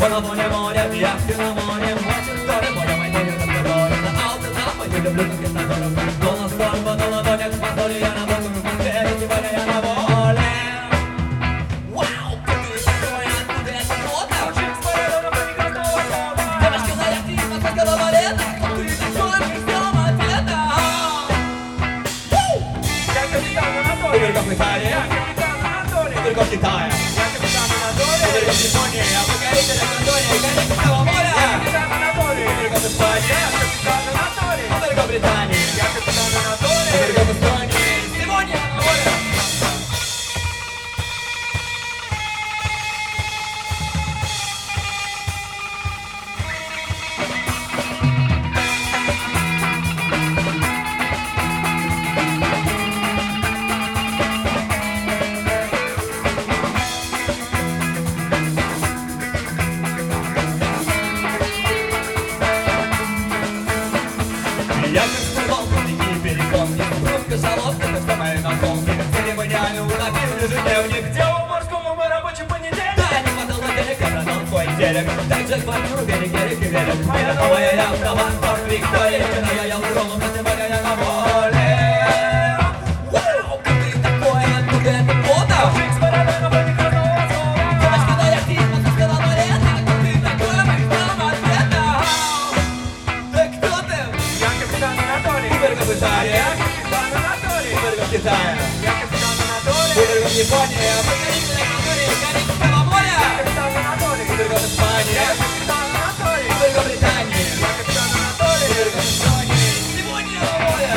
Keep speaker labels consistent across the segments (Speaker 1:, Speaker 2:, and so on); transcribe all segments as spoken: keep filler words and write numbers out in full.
Speaker 1: на фоне моря, яхты на море, мочит горы, море, мой день, это море. На алты запад, я люблю, как это дорого. Но на сторон, на ладонях, с моторе, я на боку, в Москве, сегодня я на воле. Вау, ты такой, откуда это фото? Чик, смотря на прекрасного слова. Девочка на яхте, из московского балета. Ты такой, мы ждем ответа.
Speaker 2: Я капитан Анатолий.
Speaker 1: Игорь Капитани.
Speaker 2: Я капитан Анатолий.
Speaker 1: Игорь Китая.
Speaker 2: Я капитан Анатолий.
Speaker 1: Игорь Япония, я покоритель Анатолия, Конечного моря.
Speaker 2: Я капитан Анатолий.
Speaker 1: Игорь Испания.
Speaker 2: Я капитан Анатолий.
Speaker 1: Игорь Британии.
Speaker 2: Я капитан Анатолий.
Speaker 1: Игорь Эстонии. Сегодня на воле. Я как спорвал, не перекон, не просто жалобка, как самая на полке. Церемониально утопил ежедневник.
Speaker 2: Где у морскому мы рабочий понедельник?
Speaker 1: Да, не хватал лотерек, я продал свой телек. Также квартиру, берег, берег и велик. Моя новая яхта, Ванпорт, Виктория. Вчера я ел роллом, а сегодня я на воле. Вау, как ты такой, откуда это фото?
Speaker 2: Чик, смотря на прекрасного слова.
Speaker 1: Девочка на яхте, из московского балета. Как ты такой, мы ждем ответа. Да кто ты?
Speaker 2: Я капитан Анатолий.
Speaker 1: Игорь Капитани.
Speaker 2: Я капитан Анатолий.
Speaker 1: Игорь Китая.
Speaker 2: Я капитан Анатолий.
Speaker 1: Игорь Япония. Покоритель Акватории, Конечного моря.
Speaker 2: Капитан Анатолий.
Speaker 1: Игорь Испания.
Speaker 2: Я капитан Анатолий.
Speaker 1: Игорь Британии.
Speaker 2: Я капитан Анатолий.
Speaker 1: Игорь Эстонии. Сегодня на воле.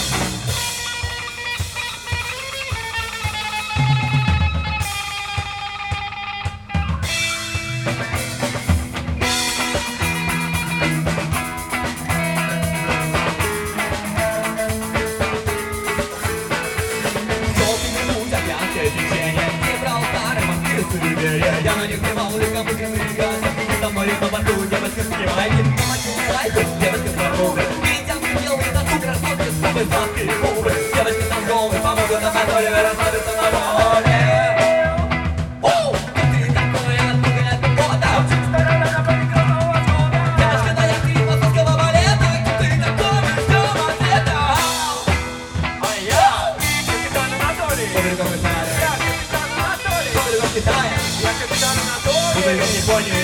Speaker 1: Я на них снимал легко покрывые газы. Со мной на борту девочка снимает. Помочу лайки, девочка здоровая. Видел, видел, и тату красотки, скупы, сладкие губы. Девочки торговые, помогут на моторе, расслабиться на воле. Оу, ты такой, откуда это фото?
Speaker 2: Чик, смотря на прекрасного слова.
Speaker 1: Девочка на яхте из московского балета. Ты такой, мы ждем ответа.
Speaker 2: А я капитан Анатолий.
Speaker 1: Игорь Капитани.
Speaker 2: Я капитан Анатолий.
Speaker 1: Игорь Китая.
Speaker 2: Я капитан Анатолий.
Speaker 1: Игорь Япония.